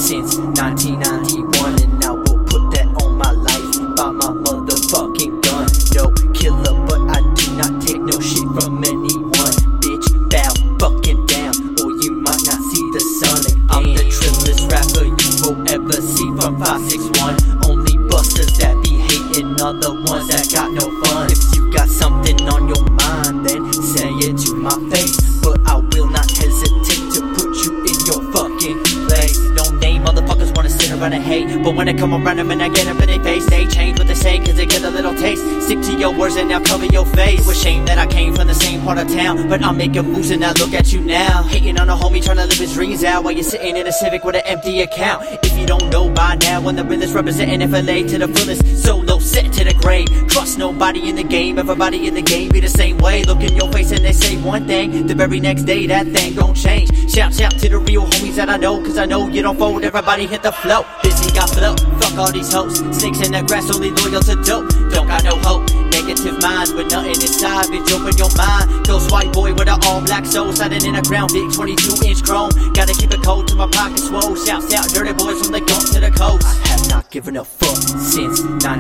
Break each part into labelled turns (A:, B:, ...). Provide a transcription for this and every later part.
A: since 1991, and I will put that on my life by my motherfucking gun. No killer, but I do not take no shit from anyone. Bitch, bow fucking down, or you might not see the sun again. I'm the trillest rapper you will ever see from 561. Only busters that be hating are the ones that got no fun. If you got something on your mind, then say it to my face, but I will not hesitate to put you in your fucking place. No name motherfuckers wanna sit around and hate, but when I come around them and I get up in their face, they change what they say cause they get a little taste. Stick to your words and now cover your face. With shame that I came from the same part of town, but I'm making moves and I look at you now. Hating on a homie trying to live his dreams out while you're sitting in a Civic with an empty account. If you don't know by now, I'm the realest representing FLA to the fullest. Solo set to the grave, trust nobody in the game. Everybody in the game be the same way. Look in your face and they say one thing, the very next day that thing gon' change. Shout to the real homies that I know, cause I know you don't fold. Everybody hit the flow, busy got flow. Fuck all these hoes, snakes in the grass only loyal to dope. Don't got no hope, negative minds with nothing inside. Bitch, open your mind. Ghost white boy with an all black soul, sliding in a ground big 22-inch chrome. Gotta keep it cold till my pockets swole. Shout dirty boys from the Gulf to the coast. I have not given a fuck since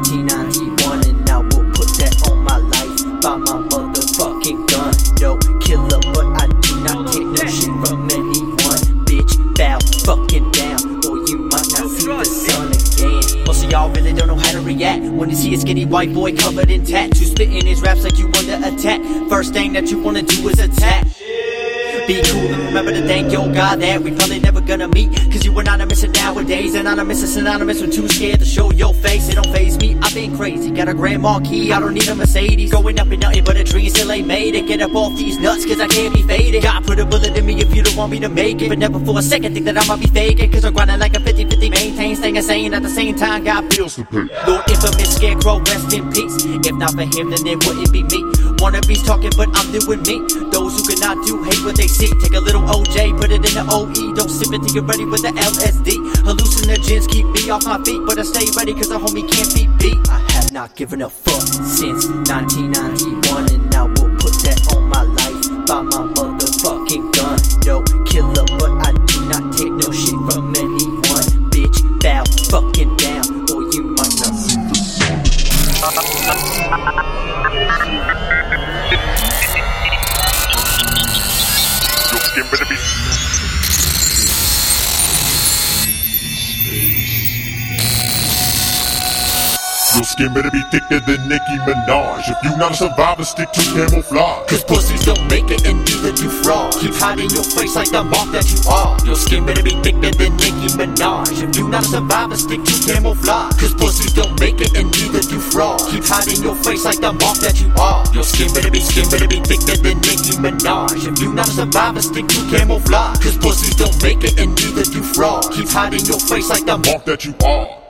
A: 1991, and I will put that on my life by my motherfucking gun. No killer, but I do not take no shit from anyone. Bitch, bow fucking down, or you might not see the sun again. Most of y'all really don't know how to react when you see a skinny white boy covered in tattoos, spitting his raps like you under attack. First thing that you wanna do is attack. Be cool and remember to thank your God that we probably never gonna meet, cause you anonymous and nowadays anonymous is synonymous with too scared to show your face. It don't faze me, I've been crazy, got a grand marquee, I don't need a Mercedes. Going up in nothing but a dream, still ain't made it. Get up off these nuts cause I can't be faded. God put a bullet in me if you don't want me to make it, but never for a second think that I'ma be faking, cause I'm grinding like a 50-50, maintain, staying insane at the same time, got bills to pay. Lord infamous scarecrow, rest in peace. If not for him then it wouldn't be me. Wannabes talking but I'm doing me. Those who cannot do hate what they see. Take a little OJ, put it in the OE. Don't sip it till you're ready with the LSD. Hallucinogens keep me off my feet, but I stay ready cause a homie can't be beat. I have not given a fuck since 1991, and I will put that on my life by my motherfucking gun. No killer, but I do not take no shit from anyone. Bitch, bow fucking down, or you might not see the sun.
B: Your skin better be. Your skin better be thicker than Nicki Minaj. If you not a survivor, stick to camouflage.
A: Cause pussies don't make it and neither do fraud. Keep hiding your face like the mark that you are. Your skin better be thicker than Nicki Minaj. If you not a survivor, stick to camouflage. Cause pussies don't make it and neither do fraud. Keep hiding your face like the mark that you are. Your skin better be thicker than Nicki Minaj. If you not a survivor, stick to camouflage. Cause pussies don't make it and neither do fraud. Keep hiding your face like the mark
B: that you are.